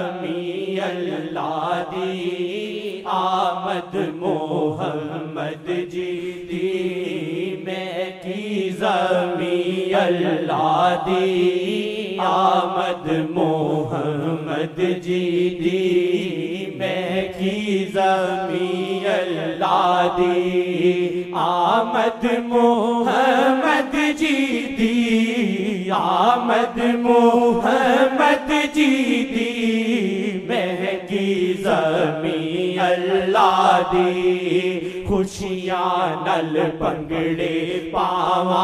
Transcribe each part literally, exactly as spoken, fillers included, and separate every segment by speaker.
Speaker 1: زمین اللہ دی آمد محمد جی دی میں کی زمین اللہ دی آمد محمد جی دی میں کی زمین اللہ دی آمد محمد جی دی آمد محمد جی دی مہنگی زمین اللہ دی خوشیاں نل پنگڑے پاواں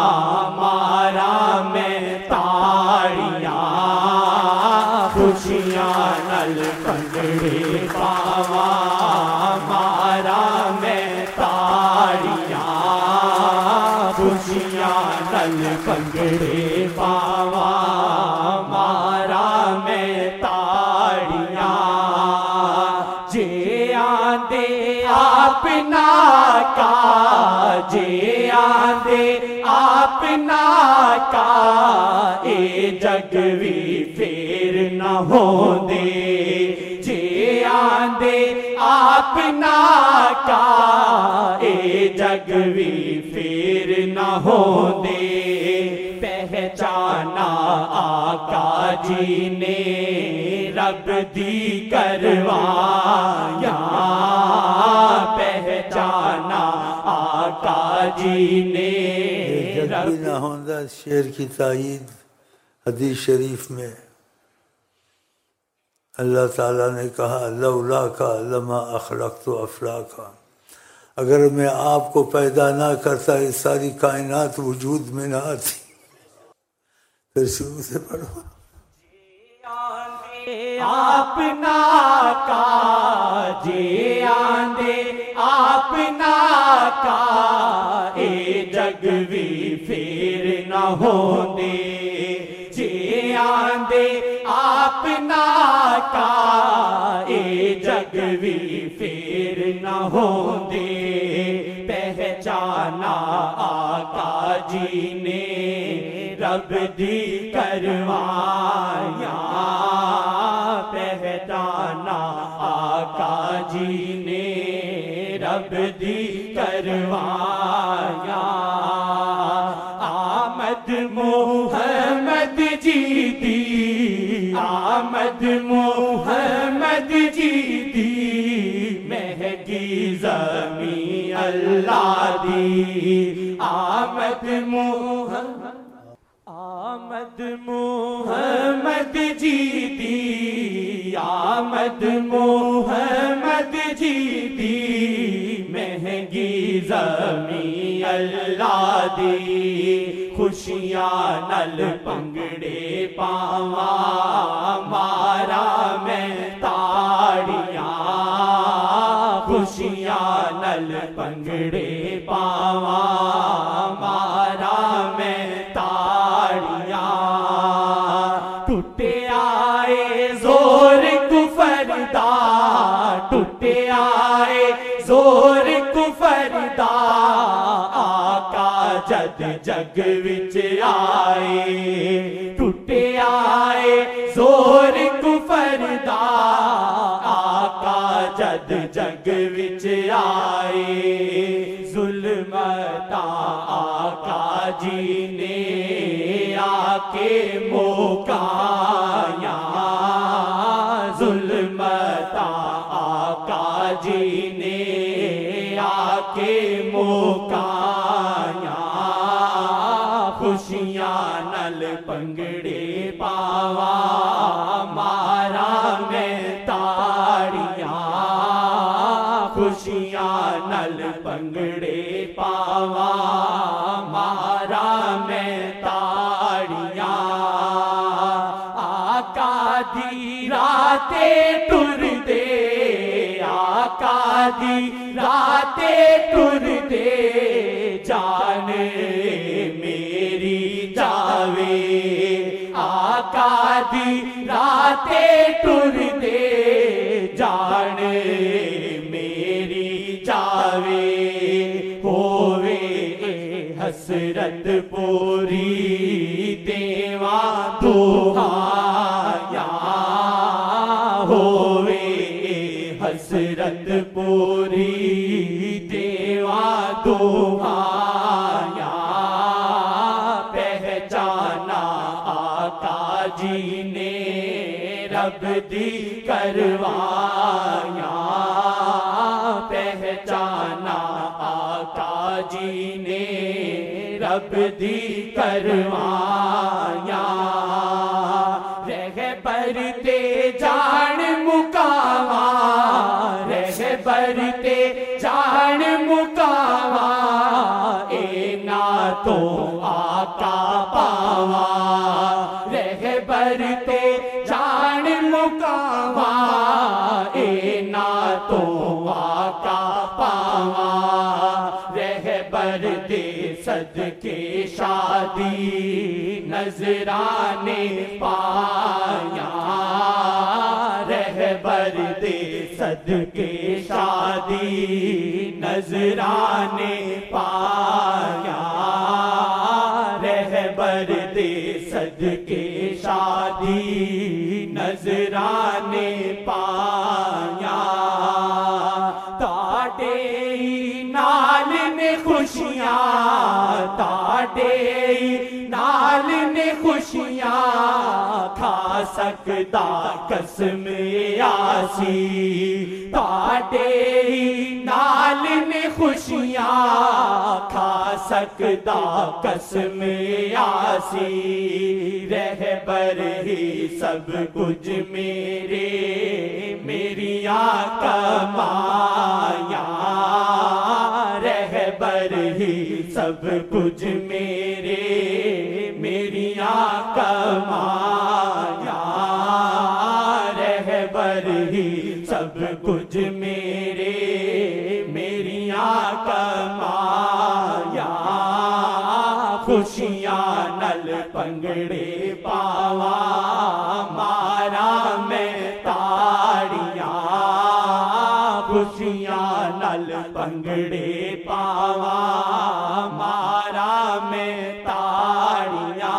Speaker 1: مارا میں تاڑیاں خوشیاں نل پنگڑے پاواں مارا میں تاڑیاں خوشیاں نل پنگڑے پاواں مارا میں تاڑیاں جے آندے اپنا کا جے آندے اپنا کا اے جگ وی پھر نہ ہوندے جے آندے اپنا کا اے جگ وی پھر نہ ہوندے پہچانا آقا جی نے رب دی کروایا پہچانا آقا جی نے
Speaker 2: جب بھی نہ ہوندہ شعر کی تائید حدیث شریف میں اللہ تعالیٰ نے کہا لولا کا لما اخلقت افلاکا اگر میں آپ کو پیدا نہ کرتا یہ ساری کائنات وجود میں نہ آتی پھر شروع سے پڑھو
Speaker 1: اپنا کا جے آندے اپنا کا اے جگ وی پھر نہ ہوندے جے آندے اپنا کا اے جگ وی پھر نہ ہوندے پہچانا آقا جی نے رب دی کروایا پہچانا آقا جی نے رب دی کروایا آمد محمد جی دی آمد محمد جی دی مہنگی زمین اللہ دی آمد محمد آمد محمد جی دی آمد محمد جی دی مہنگی زمین اللہ دی خوشیاں نل پنگڑے پاواں مارا میں تاڑیاں خوشیاں نل پنگڑے پاواں مارا میں تاڑیاں ٹوٹے آئے زور کفر دا ٹوٹے آئے زور کفر دا آقا جد جگ وچ آئے ٹوٹے آئے زور کفر دا آقا جد جگ وچ آئے ظلمتاں آقا جی نے آ کے موکایا ظلمتاں آقا جی نے آ کے موکایا خوشیاں نل پنگڑے پاواں مارا میں تاڑیاں خوشیاں نل پنگڑے پاواں مارا میں تاڑیاں آقا دی راتیں ٹر دے آقا دی راتیں ٹر دے جان میری جاوے آقا دی راتیں ٹر دے جان میری جاوے ہووے حسرت پوری دیواں دعایا ہوے حسرت پوری دیوا دعایا پہچانا آقا جی نے رب دی کروایا پہچانا آقا جی نے رب دی کروایا رہبر تے جان مکاوا رہبر تے جان مکاوا اے نا تو آقا پاوا رہبر تے جان مکاوا اے نا تو آقا پاوا رہبر دے صدقے شادی نذرانے پایا رہبر دے صدقے شادی نذرانے پایا رہبر دے صدقے شادی نذرانے پایا تاڑے نال نے خوشیاں تاڑے نال نے خوشیاں کھا سکدا قسم یاسی تاڑے نال نے خوشیاں کھا سکدا قسم یاسی رہبر ہی سب کچھ میرے میری آقا مایا رہبر ہی سب کچھ میرے میری آقا مایا رہبر ہی سب کچھ میرے میری آقا مایا خوشیاں نل پنگڑے پاوا مارا میں تاڑیاں خوشیاں نل پنگڑے پاوا مارا میں تاڑیاں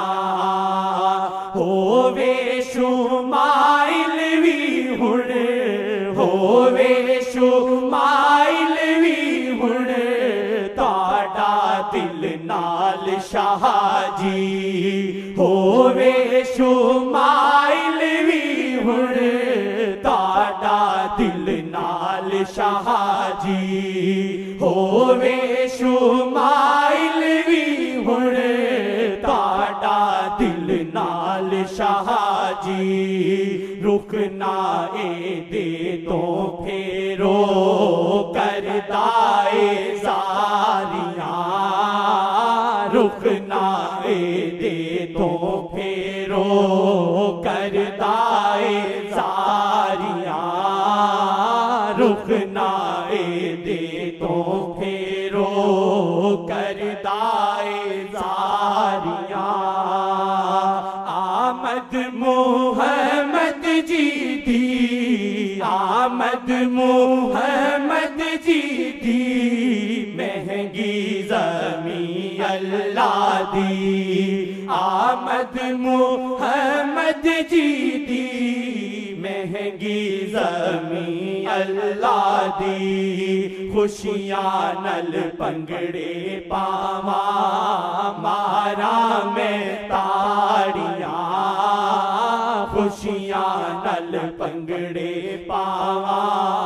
Speaker 1: ہووے شمائل وی ہن ہووے شمائل وی ہن تاڑا دل نال شاہ جی ہووے شمائل وی ہن تاڑا دل نال شاہ جی ہووے شمائل وی ہن تاڑا دل نال شاہ جی رخ نہ اے دے تو پھیرو کردا اے زاریاں رخ نہ اے دے تو پھیرو کردا اے زاریاں رخ نہ اے دے تو پھیرو کردا اے زاریاں آمد محمد جی دی آمد محمد جی دی مہنگی زمین اللہ دی آمد محمد جی دی مہنگی زمین اللہ دی خوشیاں نل پنگڑے پاوا مارا میں تاڑیاں خوشیاں نل پنگڑے پاوا